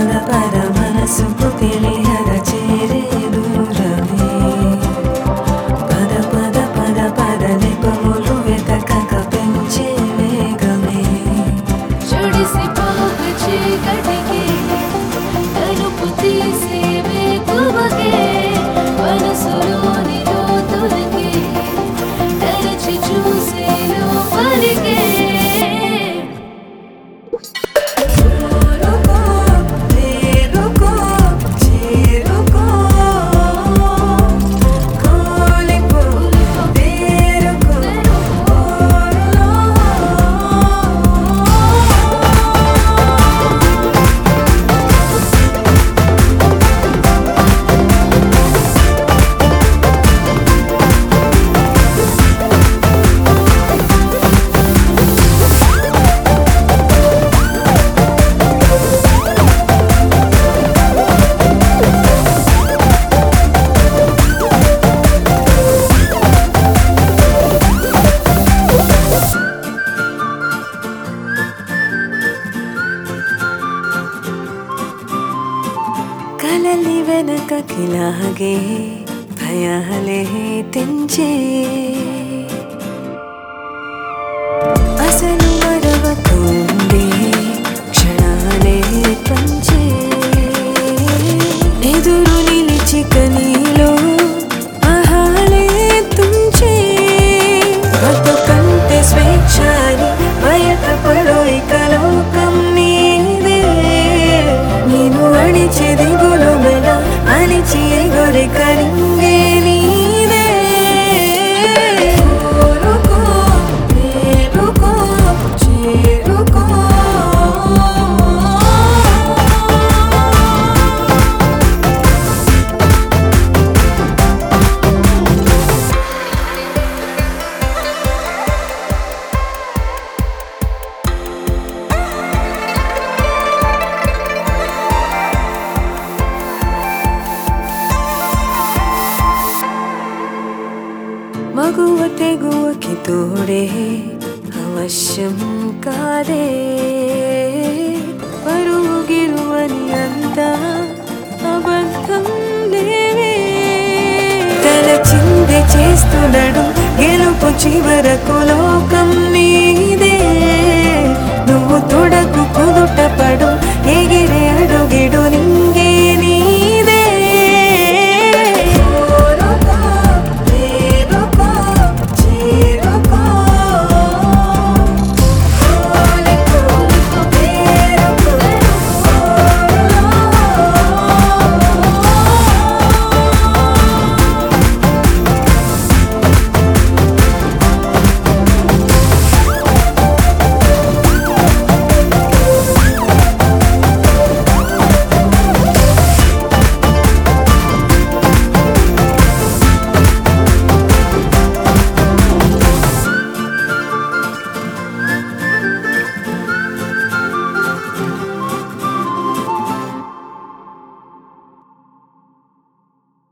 పద పద మనసుకు తెలియద చేరే దూరమే పద పద పద పద నిపములు వెతకక పెంచే వేగమే జడిసిపోక చీకటికి తలుపు తీసే వేకువకే మనసులోని లోతులకి తెరచి చూసే లోపలికే కలలి వెనకకిలాగే భయాలే తెంచే అసలు మరవకుండే క్షణాలే పంచే ఎదురు నిలిచి కనీలో ఆహాలే తుంచే బతుకంటే స్వేచ్ఛని బయట పడో ఇక లోకం నీదే నేను అడిచే దిగులు మెల అలిచి ఎగురి కరింగే నీదే కోరుకో వేడుకో చేరుకో మగువ తెగువకి తోడే అవశ్యం కాదే పరువు గిరువని అంతా అబద్ధం లేవే తల చిందే చేస్తున్నాడు గెలుపు చివరకు లోక